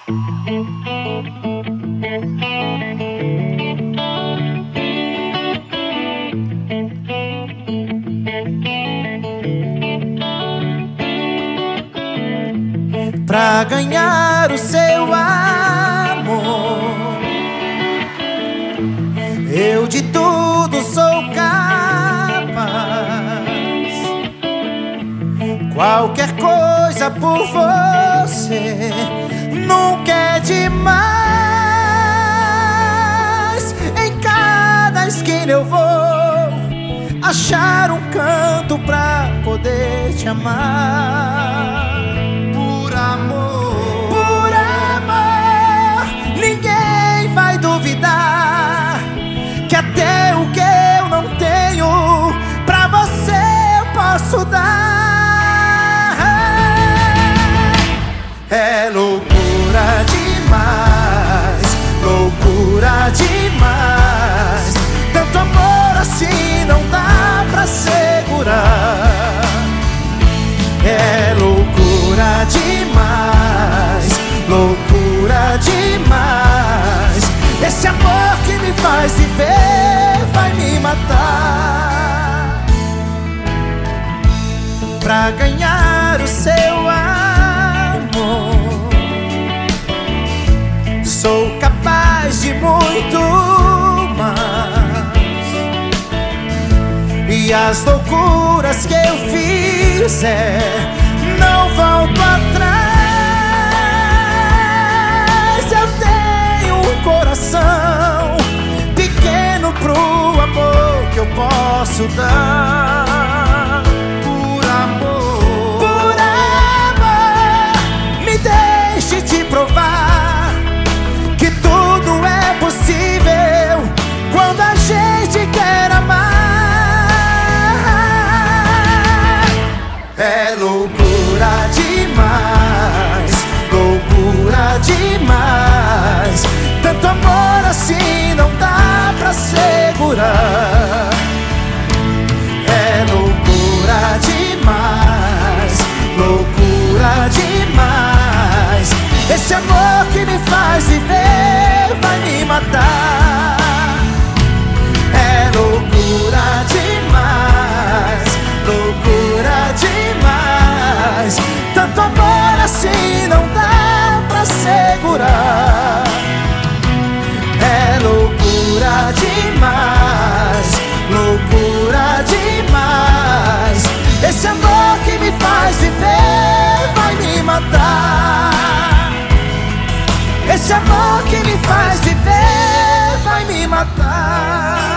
Pra ganhar o seu amor, eu de tudo sou capaz. Qualquer coisa por você nunca é demais. Em cada esquina eu vou achar um canto pra poder te amar. Por amor, ninguém vai duvidar que até o que eu não tenho pra você eu posso dar. É loucura demais, loucura demais. Tanto amor assim não dá pra segurar. É loucura demais, loucura demais. Esse amor que me faz viver vai me matar. Pra ganhar o seu amor, sou capaz de muito mais. E as loucuras que eu fizer não volto atrás. Eu tenho um coração pequeno pro amor que eu posso dar. Por amor, me deixe te provar que tudo é possível quando a gente quer amar. É loucura demais, loucura demais. Tanto amor assim não dá pra segurar. É loucura demais, loucura demais. Esse amor que me faz viver vai me matar. É loucura demais, loucura demais. Tanto amor assim não dá pra segurar. É loucura demais, loucura demais. Esse amor que me faz viver vai me matar. Esse amor que me faz viver vai me matar.